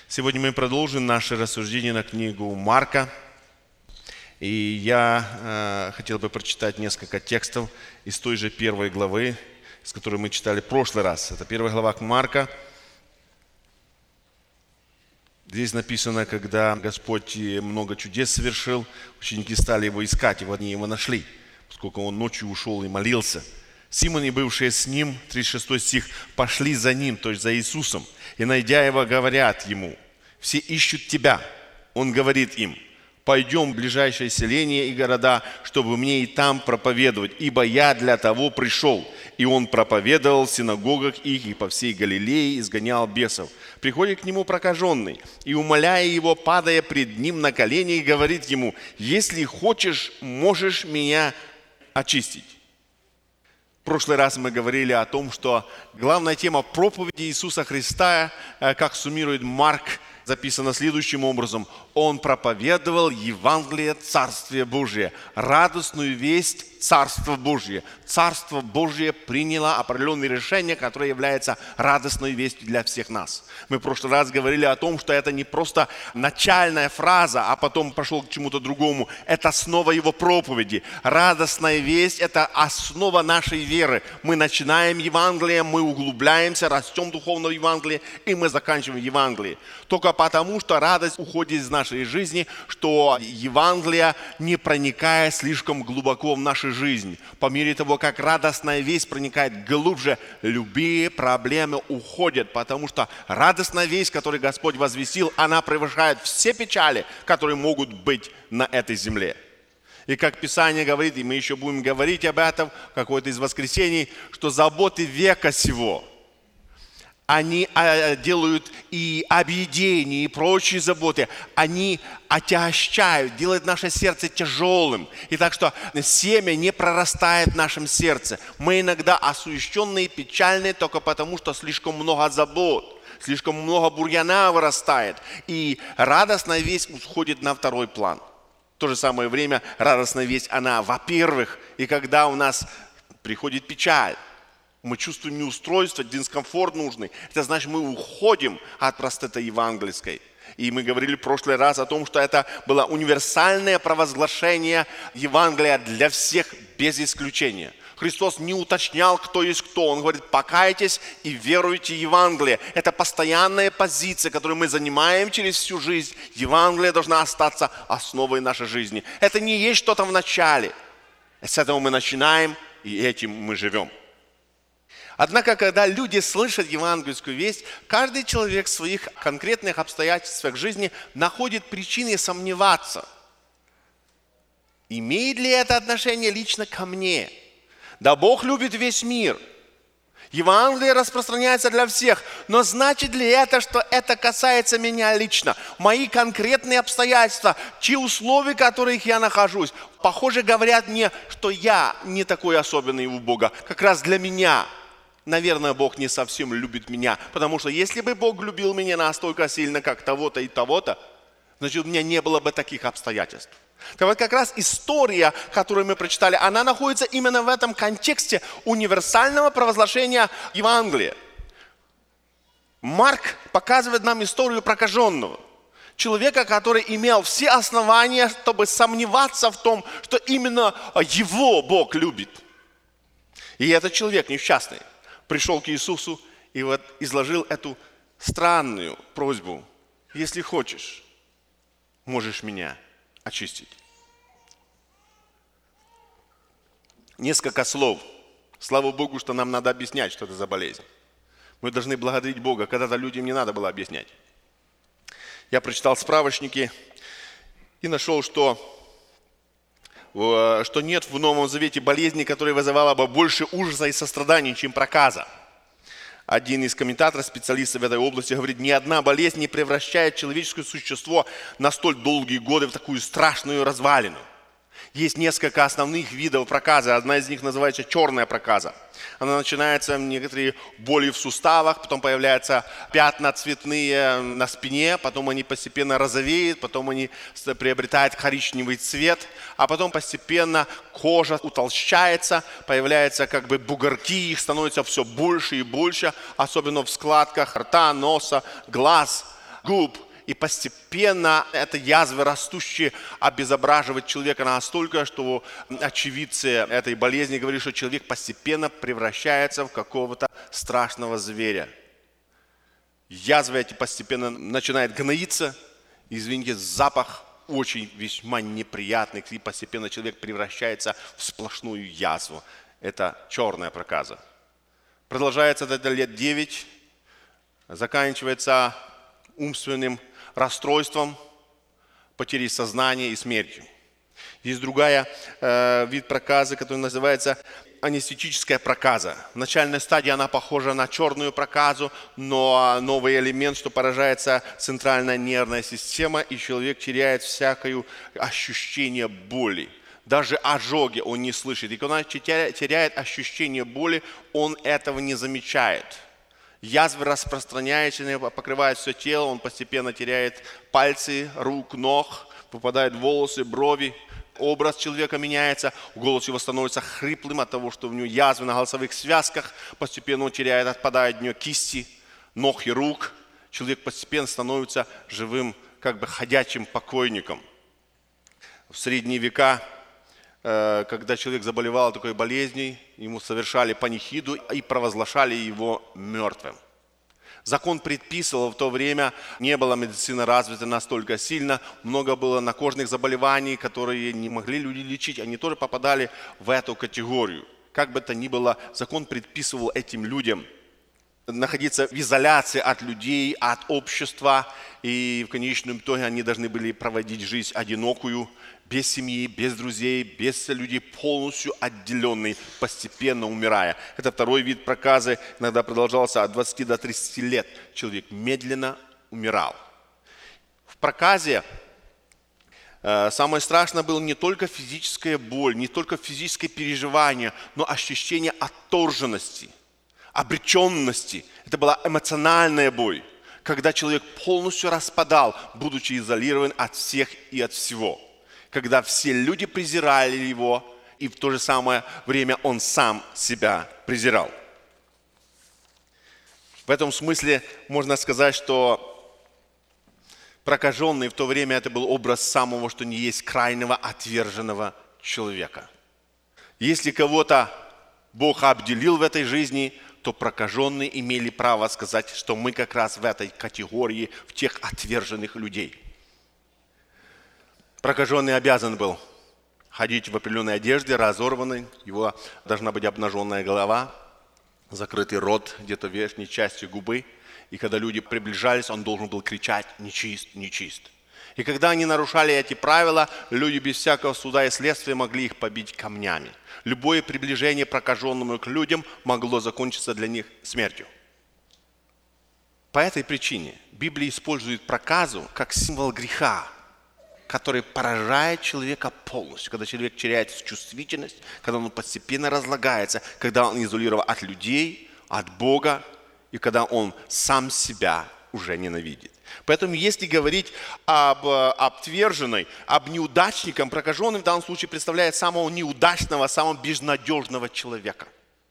Сегодня мы продолжим наше рассуждение на книгу Марка. И я хотел бы прочитать несколько текстов из той же первой главы, с которой мы читали в прошлый раз. Это первая глава Марка. Здесь написано, когда Господь много чудес совершил, ученики стали его искать, и они его нашли, поскольку он ночью ушел и молился. Симон и бывшие с ним, 36 стих, пошли за ним, то есть за Иисусом, и, найдя его, говорят ему: «Все ищут тебя». Он говорит им: «Пойдем в ближайшее селение и города, чтобы мне и там проповедовать, ибо я для того пришел». И он проповедовал в синагогах их и по всей Галилее, изгонял бесов. Приходит к нему прокаженный, и, умоляя его, падая пред ним на колени, говорит ему: «Если хочешь, можешь меня очистить». В прошлый раз мы говорили о том, что главная тема проповеди Иисуса Христа, как суммирует Марк, записана следующим образом: Он проповедовал Евангелие Царствия Божия, радостную весть Царства Божия. Царство Божие приняло определенные решения, которые являются радостной вестью для всех нас. Мы в прошлый раз говорили о том, что это не просто начальная фраза, а потом пошел к чему-то другому. Это основа его проповеди. Радостная весть – это основа нашей веры. Мы начинаем Евангелие, мы углубляемся, растем духовно в Евангелии, и мы заканчиваем Евангелие. Только потому, что радость уходит из нашей жизни, что Евангелие не проникает слишком глубоко в нашу жизнь. По мере того, как радостная весть проникает глубже, любые проблемы уходят, потому что радостная весть, которую Господь возвестил, она превышает все печали, которые могут быть на этой земле. И как Писание говорит, и мы еще будем говорить об этом в какое-то из воскресений, что заботы века сего, они делают и объедение, и прочие заботы, они отягощают, делают наше сердце тяжелым. И так что семя не прорастает в нашем сердце. Мы иногда осуещенные, печальные только потому, что слишком много забот, слишком много бурьяна вырастает. И радостная весть уходит на второй план. В то же самое время радостная весть, она, во-первых, и когда у нас приходит печаль, мы чувствуем неустройство, дискомфорт нужный. Это значит, мы уходим от простоты евангельской. И мы говорили в прошлый раз о том, что это было универсальное провозглашение Евангелия для всех без исключения. Христос не уточнял, кто есть кто. Он говорит: покайтесь и веруйте в Евангелие. Это постоянная позиция, которую мы занимаем через всю жизнь. Евангелие должна остаться основой нашей жизни. Это не есть что-то в начале. С этого мы начинаем, и этим мы живем. Однако, когда люди слышат евангельскую весть, каждый человек в своих конкретных обстоятельствах жизни находит причины сомневаться. Имеет ли это отношение лично ко мне? Да Бог любит весь мир. Евангелие распространяется для всех. Но значит ли это, что это касается меня лично? Мои конкретные обстоятельства, те условия, в которых я нахожусь, похоже, говорят мне, что я не такой особенный у Бога. Как раз для меня. Наверное, Бог не совсем любит меня, потому что если бы Бог любил меня настолько сильно, как того-то и того-то, значит, у меня не было бы таких обстоятельств. Так вот, как раз история, которую мы прочитали, она находится именно в этом контексте универсального провозглашения Евангелия. Марк показывает нам историю прокаженного. Человека, который имел все основания, чтобы сомневаться в том, что именно его Бог любит. И этот человек несчастный пришел к Иисусу и вот изложил эту странную просьбу: если хочешь, можешь меня очистить. Несколько слов. Слава Богу, что нам надо объяснять, что это за болезнь. Мы должны благодарить Бога. Когда-то людям не надо было объяснять. Я прочитал справочники и нашел, что нет в Новом Завете болезни, которая вызывала бы больше ужаса и сострадания, чем проказа. Один из комментаторов, специалистов в этой области, говорит: ни одна болезнь не превращает человеческое существо на столь долгие годы в такую страшную развалину. Есть несколько основных видов проказа. Одна из них называется черная проказа. Она начинается некоторые боли в суставах, потом появляются пятна цветные на спине, потом они постепенно розовеют, потом они приобретают коричневый цвет, а потом постепенно кожа утолщается, появляются как бы бугорки, их становится все больше и больше, особенно в складках рта, носа, глаз. губ. И постепенно эта язва растущая обезображивает человека настолько, что очевидцы этой болезни говорят, что человек постепенно превращается в какого-то страшного зверя. Язвы эти постепенно начинают гноиться, извините, запах очень весьма неприятный, и постепенно человек превращается в сплошную язву. Это черная проказа. Продолжается это лет 9, заканчивается умственным расстройством, потерей сознания и смертью. Есть другая вид проказы, который называется анестетическая проказа. В начальной стадии она похожа на черную проказу, но новый элемент, что поражается центральная нервная система, и человек теряет всякое ощущение боли. Даже ожоги он не слышит. И когда он теряет ощущение боли, он этого не замечает. Язвы распространяются, покрывают все тело, он постепенно теряет пальцы, рук, ног, попадают волосы, брови. Образ человека меняется, голос его становится хриплым от того, что у него язвы на голосовых связках, постепенно он теряет, отпадают от него кисти, ног и рук. Человек постепенно становится живым, как бы ходячим покойником. В средние века, когда человек заболевал такой болезнью, ему совершали панихиду и провозглашали его мертвым. Закон предписывал, в то время не была медицина развита настолько сильно, много было накожных заболеваний, которые не могли люди лечить, они тоже попадали в эту категорию. Как бы то ни было, закон предписывал этим людям находиться в изоляции от людей, от общества, и в конечном итоге они должны были проводить жизнь одинокую, без семьи, без друзей, без людей, полностью отделенный, постепенно умирая. Это второй вид проказы, иногда продолжался от 20 до 30 лет. Человек медленно умирал. В проказе самое страшное было не только физическая боль, не только физическое переживание, но ощущение отторженности, обреченности. Это была эмоциональная боль, когда человек полностью распадал, будучи изолирован от всех и от всего. Когда все люди презирали его, и в то же самое время он сам себя презирал. В этом смысле можно сказать, что прокаженный в то время это был образ самого, что не есть крайнего отверженного человека. Если кого-то Бог обделил в этой жизни, то прокаженные имели право сказать, что мы как раз в этой категории, в тех отверженных людей. Прокаженный обязан был ходить в определенной одежде, разорванной, его должна быть обнаженная голова, закрытый рот, где-то верхней частью губы. И когда люди приближались, он должен был кричать «нечист, нечист». И когда они нарушали эти правила, люди без всякого суда и следствия могли их побить камнями. Любое приближение прокаженному к людям могло закончиться для них смертью. По этой причине Библия использует проказу как символ греха, который поражает человека полностью, когда человек теряет чувствительность, когда он постепенно разлагается, когда он изолирован от людей, от Бога, и когда он сам себя уже ненавидит. Поэтому, если говорить об отверженной, об неудачником, прокаженный в данном случае представляет самого неудачного, самого безнадежного человека.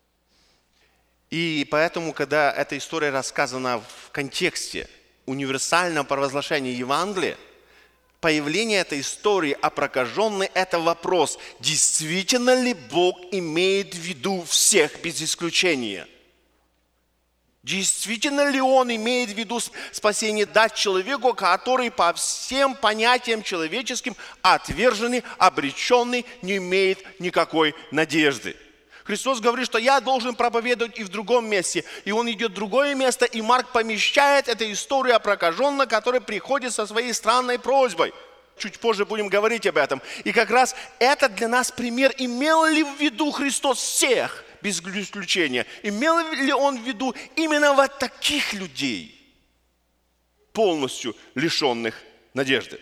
И поэтому, когда эта история рассказана в контексте универсального провозглашения Евангелия, появление этой истории о прокаженной – это вопрос, действительно ли Бог имеет в виду всех без исключения? Действительно ли Он имеет в виду спасение дать человеку, который по всем понятиям человеческим отверженный, обреченный, не имеет никакой надежды? Христос говорит, что я должен проповедовать и в другом месте. И Он идет в другое место, и Марк помещает эту историю о прокаженном, который приходит со своей странной просьбой. Чуть позже будем говорить об этом. И как раз это для нас пример, имел ли в виду Христос всех, без исключения. Имел ли Он в виду именно вот таких людей, полностью лишенных надежды.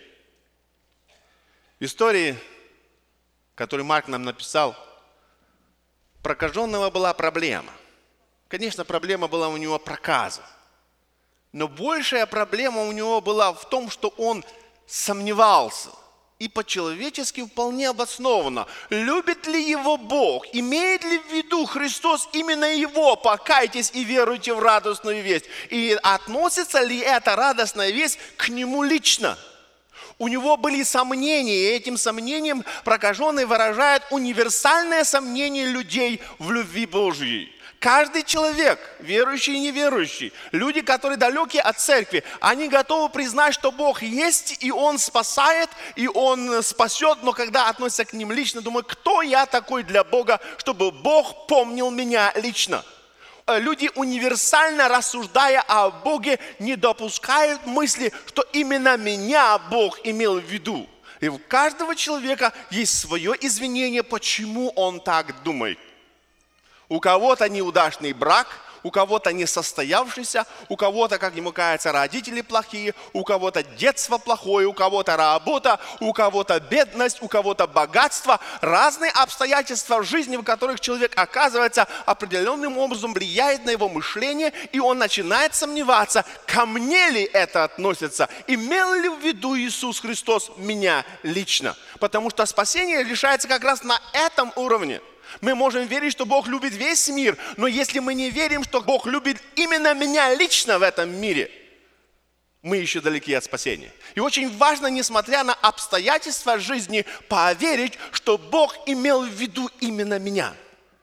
В истории, которую Марк нам написал, прокаженного была проблема. Конечно, проблема была у него проказа. Но большая проблема у него была в том, что он сомневался и по-человечески вполне обоснованно. Любит ли его Бог? Имеет ли в виду Христос именно его? Покайтесь и веруйте в радостную весть. И относится ли эта радостная весть к нему лично? У него были сомнения, и этим сомнением прокаженный выражает универсальное сомнение людей в любви Божьей. Каждый человек, верующий и неверующий, люди, которые далеки от церкви, они готовы признать, что Бог есть, и Он спасает, и Он спасет, но когда относятся к Ним лично, думают, кто я такой для Бога, чтобы Бог помнил меня лично. Люди, универсально рассуждая о Боге, не допускают мысли, что именно меня Бог имел в виду. И у каждого человека есть свое извинение, почему он так думает. У кого-то неудачный брак, у кого-то несостоявшийся, у кого-то, как ему кажется, родители плохие, у кого-то детство плохое, у кого-то работа, у кого-то бедность, у кого-то богатство. Разные обстоятельства в жизни, в которых человек оказывается, определенным образом влияет на его мышление, и он начинает сомневаться, ко мне ли это относится, имел ли в виду Иисус Христос меня лично. Потому что спасение решается как раз на этом уровне. Мы можем верить, что Бог любит весь мир, но если мы не верим, что Бог любит именно меня лично в этом мире, мы еще далеки от спасения. И очень важно, несмотря на обстоятельства жизни, поверить, что Бог имел в виду именно меня.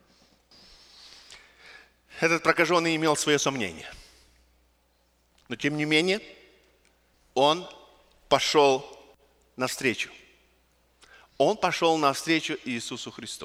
Этот прокаженный имел свое сомнение. Но тем не менее, он пошел навстречу. Он пошел навстречу Иисусу Христу.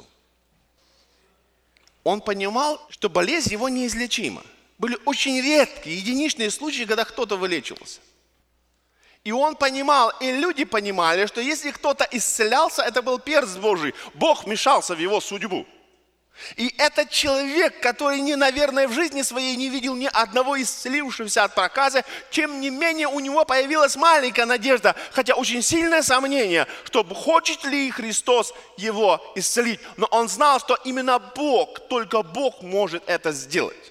Он понимал, что болезнь его неизлечима. Были очень редкие, единичные случаи, когда кто-то вылечивался. И он понимал, и люди понимали, что если кто-то исцелялся, это был перст Божий. Бог вмешался в его судьбу. И этот человек, который, наверное, в жизни своей не видел ни одного исцелившегося от проказа, тем не менее у него появилась маленькая надежда, хотя очень сильное сомнение, что хочет ли Христос его исцелить. Но он знал, что именно Бог, только Бог может это сделать.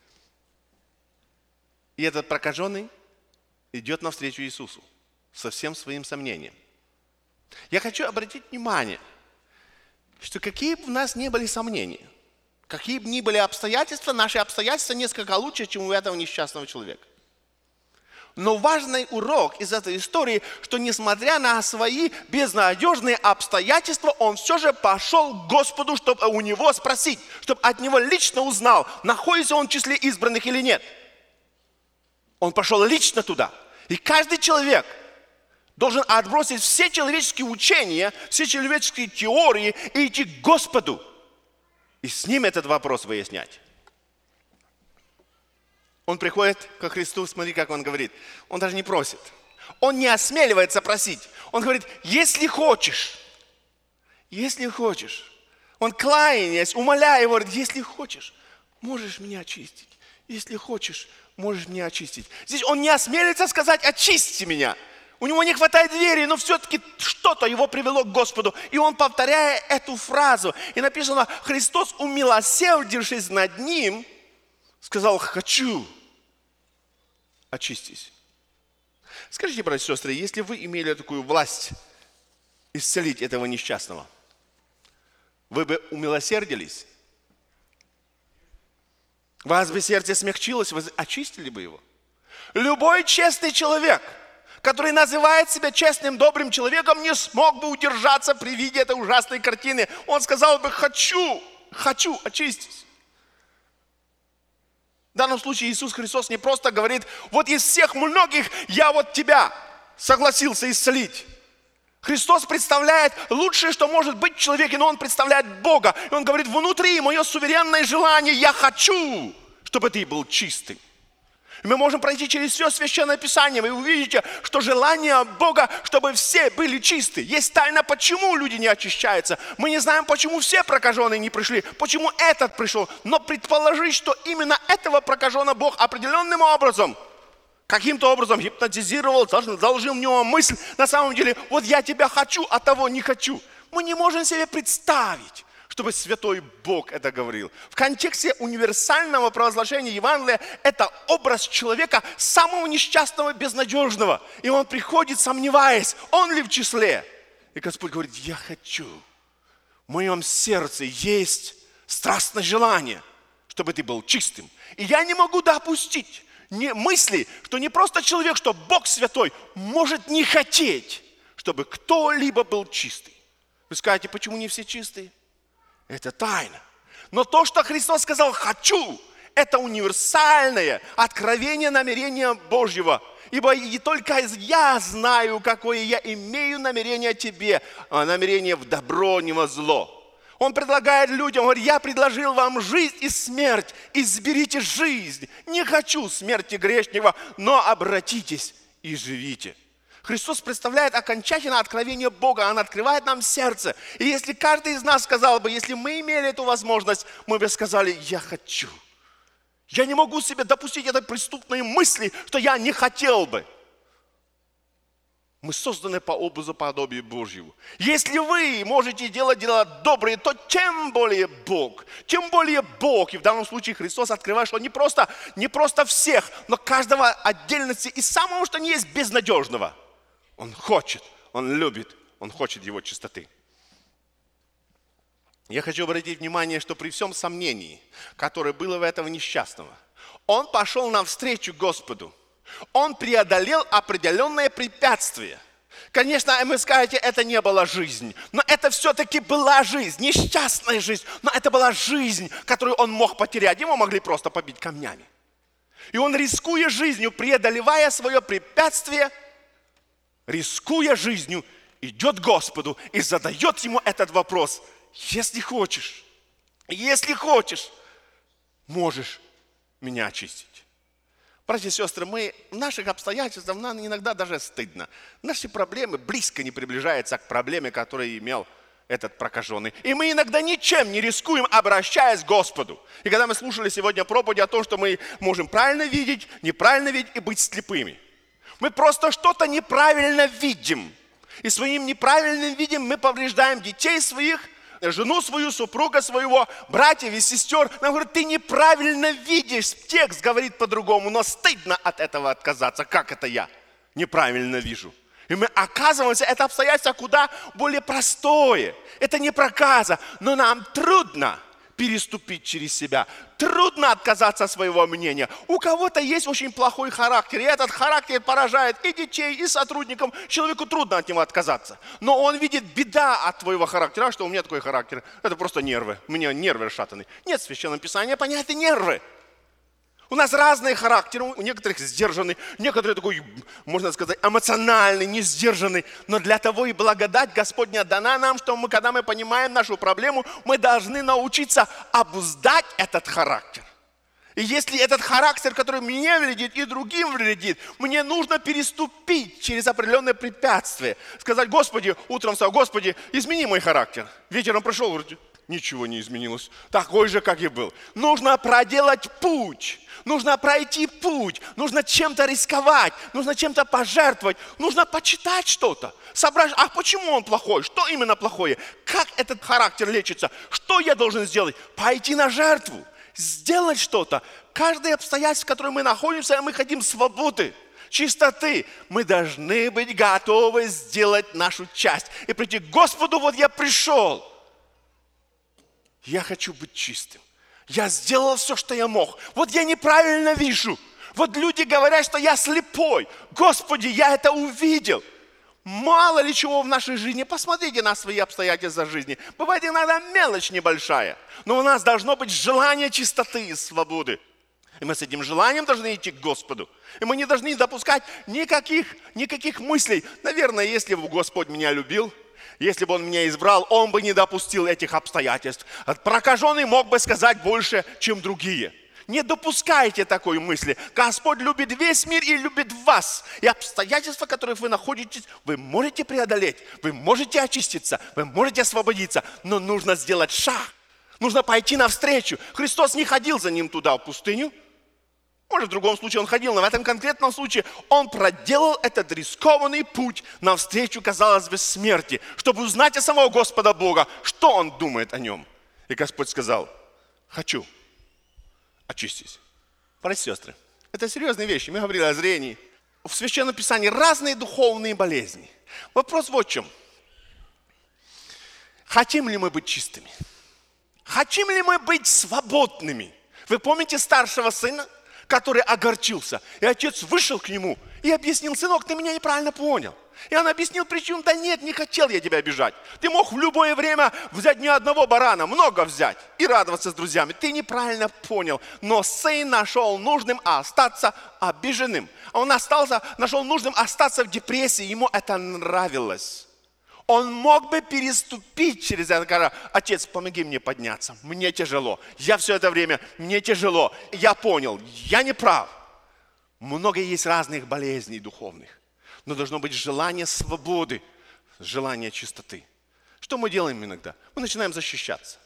И этот прокаженный идет навстречу Иисусу со всем своим сомнением. Я хочу обратить внимание, что какие бы у нас ни были сомнения, какие бы ни были обстоятельства, наши обстоятельства несколько лучше, чем у этого несчастного человека. Но важный урок из этой истории, что несмотря на свои безнадежные обстоятельства, он все же пошел к Господу, чтобы у него спросить, чтобы от него лично узнал, находится он в числе избранных или нет. Он пошел лично туда. И каждый человек должен отбросить все человеческие учения, все человеческие теории и идти к Господу. И с ним этот вопрос выяснять. Он приходит ко Христу, смотри, как он говорит. Он даже не просит. Он не осмеливается просить. Он говорит, если хочешь. Он кланяясь, умоляя его, говорит, если хочешь, можешь меня очистить. Если хочешь, можешь меня очистить. Здесь он не осмелится сказать, очисти меня. У него не хватает веры, но все-таки что-то его привело к Господу. И он, повторяя эту фразу, и написано, Христос, умилосердившись над ним, сказал, хочу, очистись. Скажите, братья и сестры, если вы имели такую власть исцелить этого несчастного, вы бы умилосердились? Вас бы сердце смягчилось, вы очистили бы его? Любой честный человек, который называет себя честным, добрым человеком, не смог бы удержаться при виде этой ужасной картины. Он сказал бы, хочу, очистись. В данном случае Иисус Христос не просто говорит, вот из всех многих я вот тебя согласился исцелить. Христос представляет лучшее, что может быть в человеке, но Он представляет Бога. И Он говорит, внутри мое суверенное желание, я хочу, чтобы ты был чистым. Мы можем пройти через все Священное Писание, вы увидите, что желание Бога, чтобы все были чисты. Есть тайна, почему люди не очищаются. Мы не знаем, почему все прокаженные не пришли, почему этот пришел. Но предположить, что именно этого прокаженного Бог определенным образом, каким-то образом гипнотизировал, заложил в него мысль, на самом деле, вот я тебя хочу, а того не хочу. Мы не можем себе представить, чтобы святой Бог это говорил. В контексте универсального провозглашения Евангелия это образ человека самого несчастного, безнадежного. И он приходит, сомневаясь, он ли в числе. И Господь говорит, я хочу. В моем сердце есть страстное желание, чтобы ты был чистым. И я не могу допустить мысли, что не просто человек, что Бог святой может не хотеть, чтобы кто-либо был чистый. Вы скажете, почему не все чистые? Это тайна. Но то, что Христос сказал «хочу», это универсальное откровение намерения Божьего. Ибо и только я знаю, какое я имею намерение о тебе, намерение в добро, не во зло. Он предлагает людям, говорит, я предложил вам жизнь и смерть, изберите жизнь. Не хочу смерти грешнего, но обратитесь и живите. Христос представляет окончательное откровение Бога, Он открывает нам сердце. И если каждый из нас сказал бы, если мы имели эту возможность, мы бы сказали, я хочу. Я не могу себе допустить этой преступной мысли, что я не хотел бы. Мы созданы по образу подобию Божьему. Если вы можете делать дела добрые, то тем более Бог. Тем более Бог. И в данном случае Христос открывает, что не просто всех, но каждого отдельности и самого, что не есть безнадежного. Он хочет, Он любит, Он хочет его чистоты. Я хочу обратить внимание, что при всем сомнении, которое было в этого несчастного, он пошел навстречу Господу. Он преодолел определенное препятствие. Конечно, вы скажете, это не была жизнь, но это все-таки была жизнь, несчастная жизнь, но это была жизнь, которую он мог потерять. Его могли просто побить камнями. И он, рискуя жизнью, преодолевая свое препятствие, рискуя жизнью, идет к Господу и задает ему этот вопрос. Если хочешь, можешь меня очистить. Братья и сестры, мы в наших обстоятельствах, нам иногда даже стыдно. Наши проблемы близко не приближаются к проблеме, которую имел этот прокаженный. И мы иногда ничем не рискуем, обращаясь к Господу. И когда мы слушали сегодня проповедь о том, что мы можем правильно видеть, неправильно видеть и быть слепыми. Мы просто что-то неправильно видим. И своим неправильным видим мы повреждаем детей своих, жену свою, супруга своего, братьев и сестер. Нам говорят, ты неправильно видишь. Текст говорит по-другому, но стыдно от этого отказаться. Как это я неправильно вижу? И мы оказываемся, это обстоятельство куда более простое. Это не проказа, но нам трудно переступить через себя. Трудно отказаться от своего мнения. У кого-то есть очень плохой характер, и этот характер поражает и детей, и сотрудников. Человеку трудно от него отказаться. Но он видит беда от твоего характера. А что у меня такой характер? Это просто нервы. У меня нервы расшатаны. Нет, в Священном Писании понятны нервы. У нас разные характеры, у некоторых сдержанный, некоторые такой, можно сказать, эмоциональный, не сдержанный. Но для того и благодать Господня дана нам, что когда мы понимаем нашу проблему, мы должны научиться обуздать этот характер. И если этот характер, который мне вредит и другим вредит, мне нужно переступить через определенные препятствия. Сказать, Господи, утром сказал, Господи, измени мой характер. Вечером пришел, говорит, ничего не изменилось. Такой же, как и был. Нужно проделать путь. Нужно пройти путь. Нужно чем-то рисковать. Нужно чем-то пожертвовать. Нужно почитать что-то. Собрать, а почему он плохой? Что именно плохое? Как этот характер лечится? Что я должен сделать? Пойти на жертву. Сделать что-то. Каждое обстоятельство, в котором мы находимся, мы хотим свободы, чистоты. Мы должны быть готовы сделать нашу часть. И прийти к Господу, вот я пришел. Я хочу быть чистым. Я сделал все, что я мог. Вот я неправильно вижу. Вот люди говорят, что я слепой. Господи, я это увидел. Мало ли чего в нашей жизни. Посмотрите на свои обстоятельства жизни. Бывает иногда мелочь небольшая. Но у нас должно быть желание чистоты и свободы. И мы с этим желанием должны идти к Господу. И мы не должны допускать никаких мыслей. Наверное, если бы Господь меня любил, если бы Он меня избрал, Он бы не допустил этих обстоятельств. Прокаженный мог бы сказать больше, чем другие. Не допускайте такой мысли. Господь любит весь мир и любит вас. И обстоятельства, в которых вы находитесь, вы можете преодолеть, вы можете очиститься, вы можете освободиться. Но нужно сделать шаг. Нужно пойти навстречу. Христос не ходил за ним туда, в пустыню. Может, в другом случае он ходил, но в этом конкретном случае он проделал этот рискованный путь навстречу, казалось бы, смерти, чтобы узнать о самого Господа Бога, что Он думает о нем. И Господь сказал, хочу, очистись. Братья и сестры, это серьезные вещи. Мы говорили о зрении. В Священном Писании разные духовные болезни. Вопрос вот в чем. Хотим ли мы быть чистыми? Хотим ли мы быть свободными? Вы помните старшего сына, который огорчился? И отец вышел к нему и объяснил: сынок, ты меня неправильно понял. И он объяснил причину: да нет, не хотел я тебя обижать. Ты мог в любое время взять не одного барана, много взять и радоваться с друзьями. Ты неправильно понял. Но сын нашел нужным остаться обиженным. А он нашел нужным остаться в депрессии. Ему это нравилось. Он мог бы переступить через это, сказать: отец, помоги мне подняться, мне тяжело. Я все это время, мне тяжело. Я понял, я не прав. Много есть разных болезней духовных. Но должно быть желание свободы, желание чистоты. Что мы делаем иногда? Мы начинаем защищаться.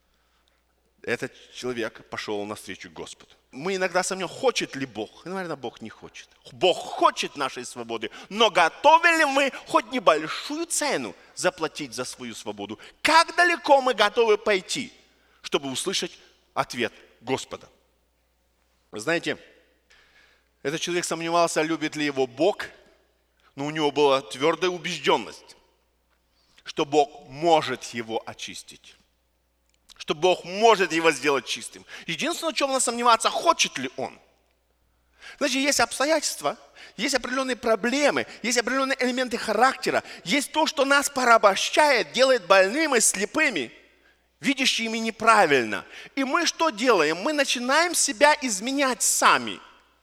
Этот человек пошел навстречу Господу. Мы иногда сомневаемся, хочет ли Бог. И, наверное, Бог не хочет. Бог хочет нашей свободы, но готовы ли мы хоть небольшую цену заплатить за свою свободу? Как далеко мы готовы пойти, чтобы услышать ответ Господа? Вы знаете, этот человек сомневался, любит ли его Бог, но у него была твердая убежденность, что Бог может его очистить. Что Бог может его сделать чистым. Единственное, в чем надо сомневаться, хочет ли он. Значит, есть обстоятельства, есть определенные проблемы, есть определенные элементы характера, есть то, что нас порабощает, делает больными, слепыми, видящими неправильно. И мы что делаем? Мы начинаем себя изменять сами.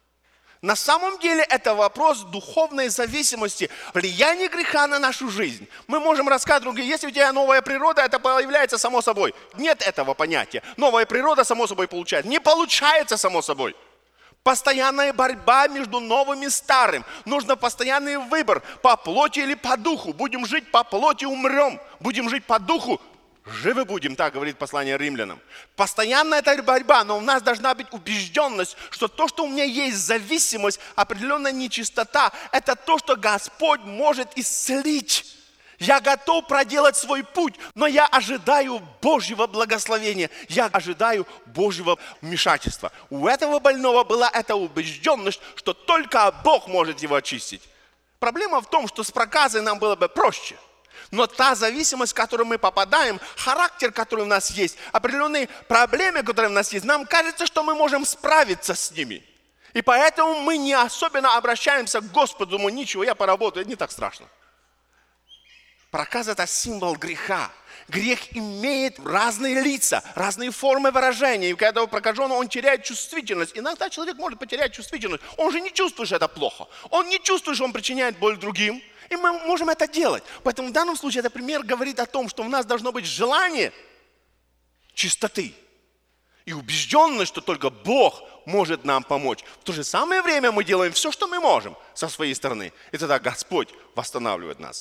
На самом деле это вопрос духовной зависимости, влияния греха на нашу жизнь. Мы можем рассказать другим: если у тебя новая природа, это появляется само собой. Нет этого понятия. Новая природа само собой получается. Не получается само собой. Постоянная борьба между новым и старым. Нужно постоянный выбор: по плоти или по духу. Будем жить по плоти, умрем. Будем жить по духу, живы будем, так говорит послание Римлянам. Постоянно это борьба, но у нас должна быть убежденность, что то, что у меня есть зависимость, определенная нечистота, это то, что Господь может исцелить. Я готов проделать свой путь, но я ожидаю Божьего благословения, я ожидаю Божьего вмешательства. У этого больного была эта убежденность, что только Бог может его очистить. Проблема в том, что с проказой нам было бы проще. Но та зависимость, в которую мы попадаем, характер, который у нас есть, определенные проблемы, которые у нас есть, нам кажется, что мы можем справиться с ними. И поэтому мы не особенно обращаемся к Господу, думаю: ничего, я поработаю, это не так страшно. Проказа – это символ греха. Грех имеет разные лица, разные формы выражения. И когда у прокаженного он теряет чувствительность. Иногда человек может потерять чувствительность. Он же не чувствует, что это плохо. Он не чувствует, что он причиняет боль другим. И мы можем это делать. Поэтому в данном случае этот пример говорит о том, что у нас должно быть желание чистоты и убежденность, что только Бог может нам помочь. В то же самое время мы делаем все, что мы можем со своей стороны. И тогда Господь восстанавливает нас.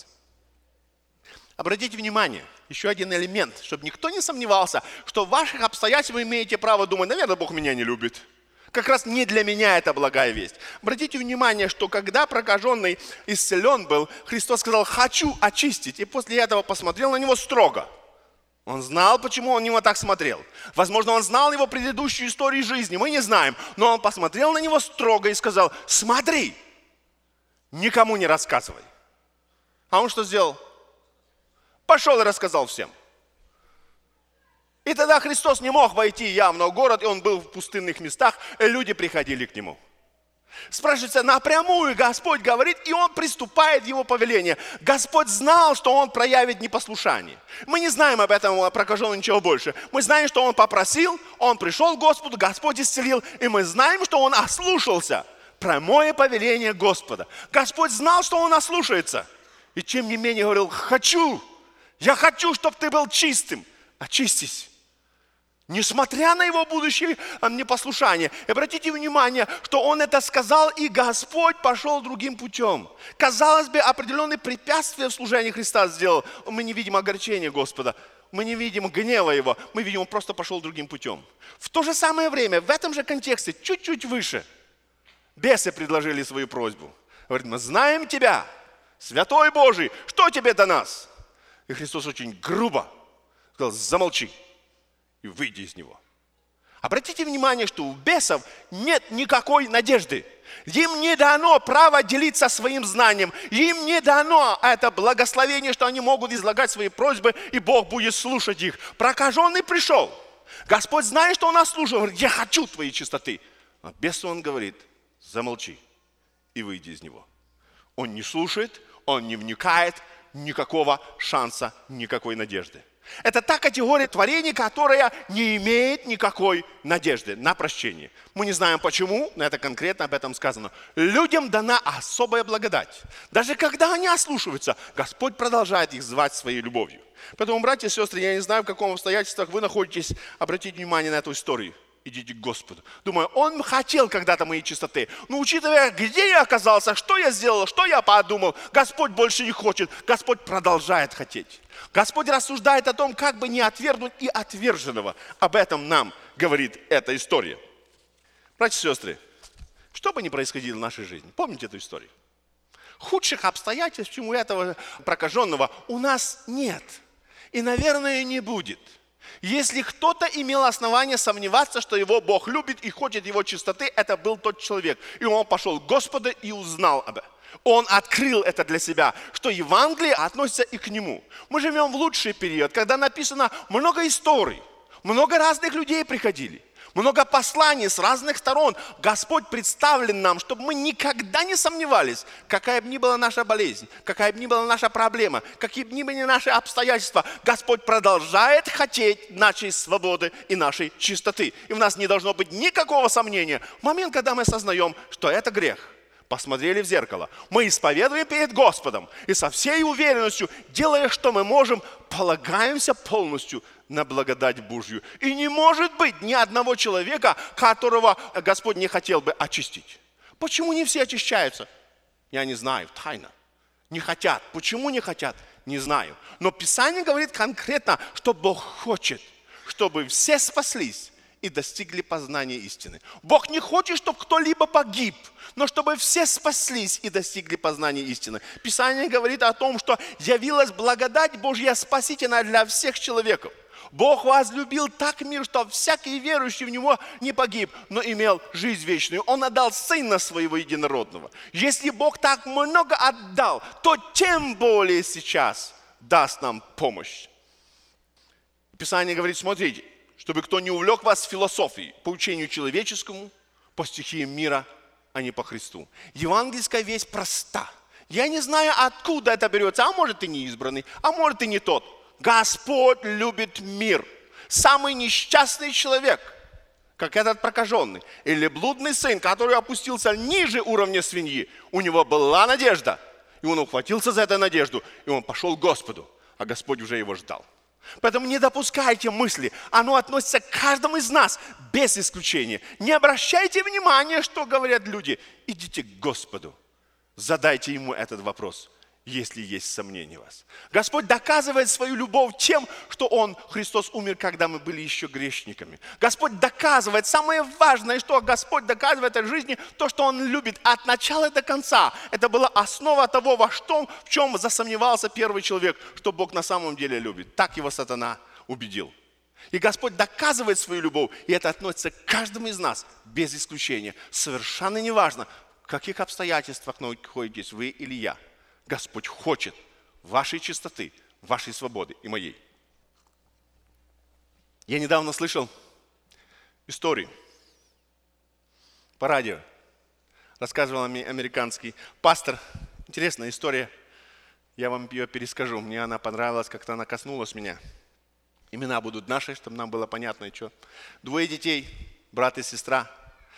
Обратите внимание, еще один элемент, чтобы никто не сомневался, что в ваших обстоятельствах вы имеете право думать: наверное, Бог меня не любит. Как раз не для меня это благая весть. Обратите внимание, что когда прокаженный исцелен был, Христос сказал: хочу очистить. И после этого посмотрел на него строго. Он знал, почему он на него так смотрел. Возможно, он знал его предыдущую историю жизни, мы не знаем. Но он посмотрел на него строго и сказал: смотри, никому не рассказывай. А он что сделал? Пошел и рассказал всем. И тогда Христос не мог войти явно в город, и он был в пустынных местах, и люди приходили к нему. Спрашивается, напрямую Господь говорит, и он приступает в его повеление. Господь знал, что он проявит непослушание. Мы не знаем об этом прокаженном ничего больше. Мы знаем, что он попросил, он пришел к Господу, Господь исцелил, и мы знаем, что он ослушался. Прямое повеление Господа. Господь знал, что он ослушается. И тем не менее говорил: я хочу, чтобы ты был чистым. Очистись. Несмотря на его будущее непослушание. И обратите внимание, что он это сказал, и Господь пошел другим путем. Казалось бы, определенные препятствия в служении Христа сделал. Мы не видим огорчения Господа. Мы не видим гнева Его. Мы видим, Он просто пошел другим путем. В то же самое время, в этом же контексте, чуть-чуть выше, бесы предложили свою просьбу. Говорят: мы знаем Тебя, Святой Божий, что Тебе до нас? И Христос очень грубо сказал: замолчи и выйди из него. Обратите внимание, что у бесов нет никакой надежды. Им не дано право делиться своим знанием. Им не дано это благословение, что они могут излагать свои просьбы, и Бог будет слушать их. Прокаженный пришел. Господь знает, что он нас слушает. Он говорит: я хочу твоей чистоты. А бесу он говорит: замолчи и выйди из него. Он не слушает, он не вникает, никакого шанса, никакой надежды. Это та категория творений, которая не имеет никакой надежды на прощение. Мы не знаем почему, но это конкретно об этом сказано. Людям дана особая благодать. Даже когда они ослушиваются, Господь продолжает их звать своей любовью. Поэтому, братья и сестры, я не знаю, в каком обстоятельствах вы находитесь, обратите внимание на эту историю. Идите к Господу. Думаю, Он хотел когда-то моей чистоты. Но учитывая, где я оказался, что я сделал, что я подумал, Господь больше не хочет. Господь продолжает хотеть. Господь рассуждает о том, как бы не отвергнуть и отверженного. Об этом нам говорит эта история. Братья и сестры, что бы ни происходило в нашей жизни, помните эту историю? Худших обстоятельств, чем у этого прокаженного, у нас нет. И, наверное, не будет. Если кто-то имел основание сомневаться, что его Бог любит и хочет его чистоты, это был тот человек. И он пошел к Господу и узнал об этом. Он открыл это для себя, что Евангелие относится и к нему. Мы живем в лучший период, когда написано много историй, много разных людей приходили. Много посланий с разных сторон. Господь представлен нам, чтобы мы никогда не сомневались, какая бы ни была наша болезнь, какая бы ни была наша проблема, какие бы ни были наши обстоятельства. Господь продолжает хотеть нашей свободы и нашей чистоты. И у нас не должно быть никакого сомнения. В момент, когда мы осознаем, что это грех, посмотрели в зеркало, мы исповедуем перед Господом и со всей уверенностью, делая, что мы можем, полагаемся полностью на благодать Божью. И не может быть ни одного человека, которого Господь не хотел бы очистить. Почему не все очищаются? Я не знаю, тайна. Не хотят. Почему не хотят? Не знаю. Но Писание говорит конкретно, что Бог хочет, чтобы все спаслись и достигли познания истины. Бог не хочет, чтобы кто-либо погиб, но чтобы все спаслись и достигли познания истины. Писание говорит о том, что явилась благодать Божья спасительная для всех человеков. Бог возлюбил так мир, что всякий верующий в Него не погиб, но имел жизнь вечную. Он отдал Сына Своего Единородного. Если Бог так много отдал, то тем более сейчас даст нам помощь. Писание говорит, смотрите, чтобы кто не увлек вас философией, по учению человеческому, по стихиям мира, а не по Христу. Евангельская весть проста. Я не знаю, откуда это берется, а может и не избранный, а может и не тот. Господь любит мир. Самый несчастный человек, как этот прокаженный, или блудный сын, который опустился ниже уровня свиньи, у него была надежда. И он ухватился за эту надежду, и он пошел к Господу, а Господь уже его ждал. Поэтому не допускайте мысли, оно относится к каждому из нас, без исключения. Не обращайте внимания, что говорят люди. Идите к Господу, задайте Ему этот вопрос, если есть сомнения у вас. Господь доказывает свою любовь тем, что Он, Христос, умер, когда мы были еще грешниками. Господь доказывает, самое важное, что Господь доказывает в жизни, то, что Он любит от начала до конца. Это была основа того, в чем засомневался первый человек, что Бог на самом деле любит. Так его сатана убедил. И Господь доказывает свою любовь, и это относится к каждому из нас, без исключения. Совершенно неважно, в каких обстоятельствах находитесь вы или я. Господь хочет вашей чистоты, вашей свободы и моей. Я недавно слышал историю по радио. Рассказывал мне американский пастор. Интересная история. Я вам ее перескажу. Мне она понравилась, как-то она коснулась меня. Имена будут наши, чтобы нам было понятно и что. 2 детей, брат и сестра.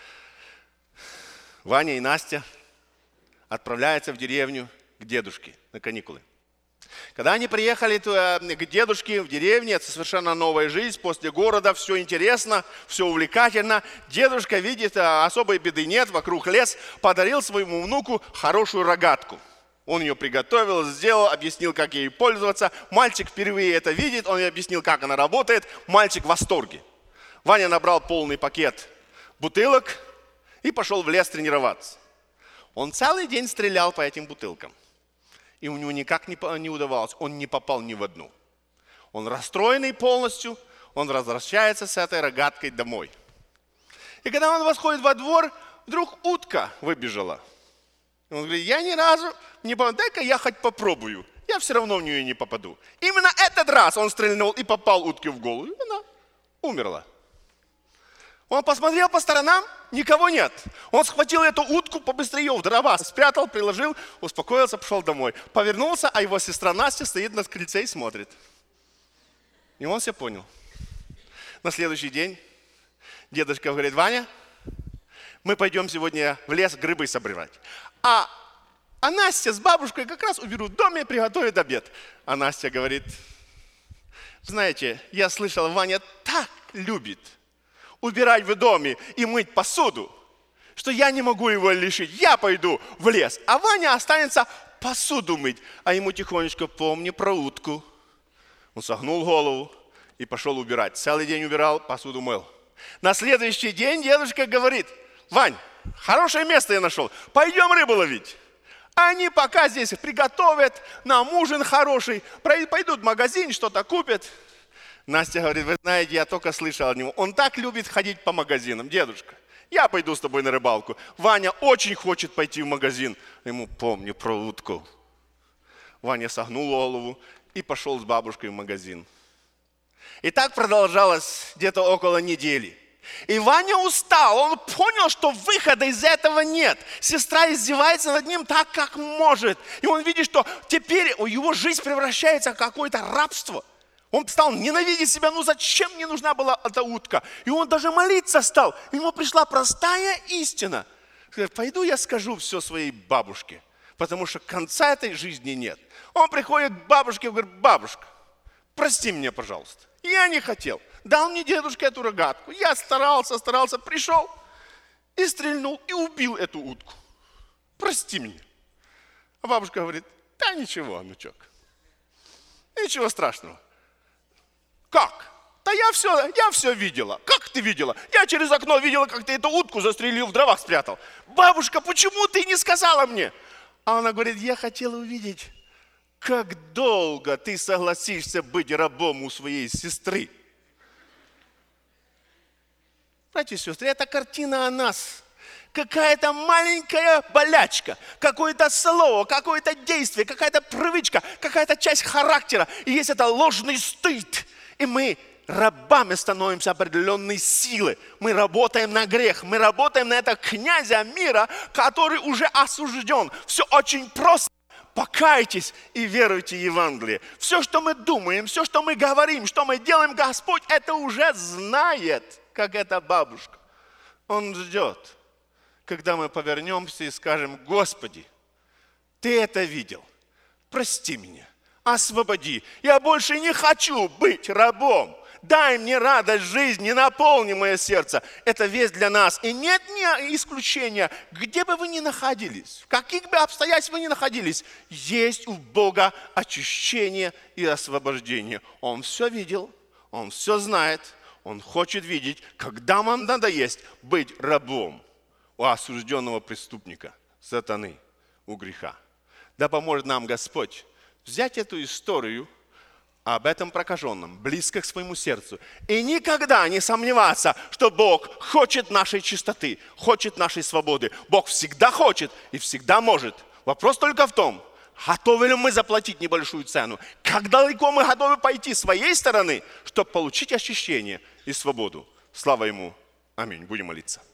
Ваня и Настя отправляются в деревню к дедушке на каникулы. Когда они приехали к дедушке в деревне, это совершенно новая жизнь, после города, все интересно, все увлекательно. Дедушка видит, особой беды нет, вокруг лес, подарил своему внуку хорошую рогатку. Он ее приготовил, сделал, объяснил, как ей пользоваться. Мальчик впервые это видит, он ей объяснил, как она работает. Мальчик в восторге. Ваня набрал полный пакет бутылок и пошел в лес тренироваться. Он целый день стрелял по этим бутылкам. И у него никак не удавалось, он не попал ни в одну. Он расстроенный полностью, он возвращается с этой рогаткой домой. И когда он восходит во двор, вдруг утка выбежала. Он говорит, я ни разу не помню, дай-ка я хоть попробую. Я все равно в нее не попаду. Именно этот раз он стрельнул и попал утке в голову. И она умерла. Он посмотрел по сторонам, никого нет. Он схватил эту утку, побыстрее ее в дрова спрятал, приложил, успокоился, пошел домой. Повернулся, а его сестра Настя стоит на крыльце и смотрит. И он все понял. На следующий день дедушка говорит, Ваня, мы пойдем сегодня в лес грибы собирать. А Настя с бабушкой как раз уберут в доме и приготовят обед. А Настя говорит, знаете, я слышала, Ваня так любит убирать в доме и мыть посуду, что я не могу его лишить. Я пойду в лес, а Ваня останется посуду мыть. А ему тихонечко, помни про утку. Он согнул голову и пошел убирать. Целый день убирал, посуду мыл. На следующий день дедушка говорит, Вань, хорошее место я нашел, пойдем рыбу ловить. Они пока здесь приготовят нам ужин хороший, пойдут в магазин, что-то купят. Настя говорит, вы знаете, я только слышал о нем. Он так любит ходить по магазинам, дедушка. Я пойду с тобой на рыбалку. Ваня очень хочет пойти в магазин. Ему помни про утку. Ваня согнул голову и пошел с бабушкой в магазин. И так продолжалось где-то около недели. И Ваня устал, он понял, что выхода из этого нет. Сестра издевается над ним так, как может. И он видит, что теперь его жизнь превращается в какое-то рабство. Он стал ненавидеть себя, ну зачем мне нужна была эта утка? И он даже молиться стал. Ему пришла простая истина. Говорит, пойду я скажу все своей бабушке, потому что конца этой жизни нет. Он приходит к бабушке и говорит, бабушка, прости меня, пожалуйста. Я не хотел. Дал мне дедушка эту рогатку. Я старался, пришел и стрельнул, и убил эту утку. Прости меня. А бабушка говорит, да ничего, внучок. Ничего страшного. Как? Да я все видела. Как ты видела? Я через окно видела, как ты эту утку застрелил, в дровах спрятал. Бабушка, почему ты не сказала мне? А она говорит, я хотела увидеть, как долго ты согласишься быть рабом у своей сестры. Братья и сестры, это картина о нас. Какая-то маленькая болячка, какое-то слово, какое-то действие, какая-то привычка, какая-то часть характера. И есть это ложный стыд. И мы рабами становимся определенной силы. Мы работаем на грех, мы работаем на этого князя мира, который уже осужден. Все очень просто. Покайтесь и веруйте в Евангелие. Все, что мы думаем, все, что мы говорим, что мы делаем, Господь это уже знает, как эта бабушка. Он ждет, когда мы повернемся и скажем, Господи, Ты это видел, прости меня, освободи. Я больше не хочу быть рабом. Дай мне радость жизни, наполни мое сердце. Это весть для нас. И нет ни исключения, где бы вы ни находились, в каких бы обстоятельствах вы ни находились, есть у Бога очищение и освобождение. Он все видел, Он все знает, Он хочет видеть, когда вам надоест быть рабом у осужденного преступника, сатаны, у греха. Да поможет нам Господь взять эту историю об этом прокаженном, близко к своему сердцу. И никогда не сомневаться, что Бог хочет нашей чистоты, хочет нашей свободы. Бог всегда хочет и всегда может. Вопрос только в том, готовы ли мы заплатить небольшую цену, как далеко мы готовы пойти с своей стороны, чтобы получить очищение и свободу. Слава Ему. Аминь. Будем молиться.